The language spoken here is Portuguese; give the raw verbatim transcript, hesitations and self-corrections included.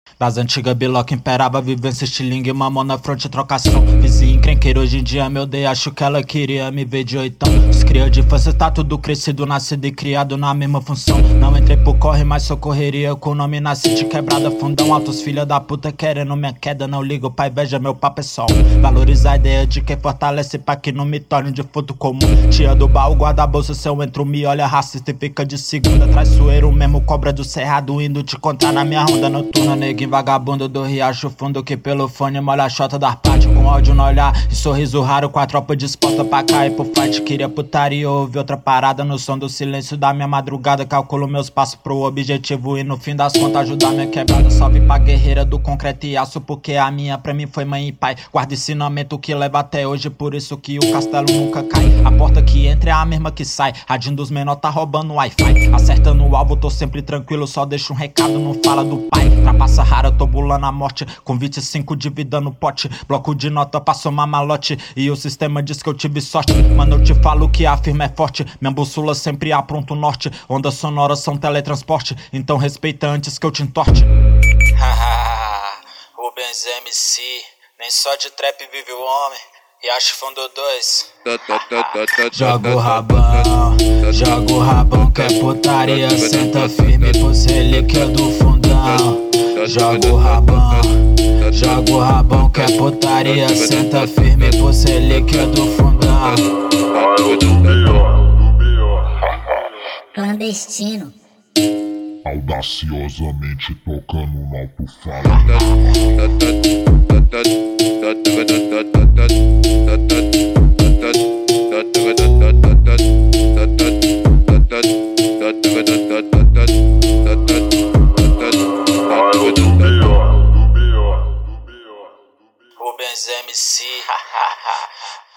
Das antigas biloca imperava vivência, estilingue, mamão na fronte, trocação. Vizinho encrenqueiro, hoje em dia me odeia, acho que ela queria me ver de oitão. Os cria de infância, tá tudo crescido, nascido e criado na mesma função. Não entrei pro corre, mas socorreria com o nome nasci de quebrada, fundão. Altos filha da puta querendo minha queda, não ligo pra inveja, meu papo é só um. Valorizar a ideia de quem fortalece pra que não me torne um defunto comum. Tia do baú, guarda a bolsa, se eu entro me olha racista e fica de segunda. Traiçoeiro mesmo, cobra do cerrado, indo te contar na minha ronda noturna. Neguinho vagabundo do riacho fundo que pelo fone molha a chota da parte. Com ódio no olhar e sorriso raro, com a tropa disposta pra cair pro fight. Queria putaria, ouvi outra parada no som do silêncio da minha madrugada. Calculo meus passos pro objetivo e no fim das contas ajudar minha quebrada. Salve pra guerreira do concreto e aço, porque a minha pra mim foi mãe e pai. Guarda ensinamento que leva até hoje, por isso que o castelo nunca cai. A porta que entra é a mesma que sai, radinho dos menor tá roubando Wi-Fi. Acertando o alvo, tô sempre tranquilo, só deixo um recado, não fala do pai. Trapaça rara, tô bulando a morte, com vinte e cinco de vida no pote. Bloco de nota pra somar malote, e o sistema diz que eu tive sorte. Mano, eu te falo que a firma é forte, minha bússola sempre apronta o norte. Ondas sonoras são teletransporte, então respeita antes que eu te entorte. Haha, Rubens M C, nem só de trap vive o homem. E acho fundo dois. Joga o rabão, joga o rabão que é putaria. Senta firme pros relíquia do fundão. Joga o rabão, joga o rabão que é putaria. Senta firme pros relíquia do fundão. Clandestino. Audaciosamente tocando no alto-fala. Rubens M C.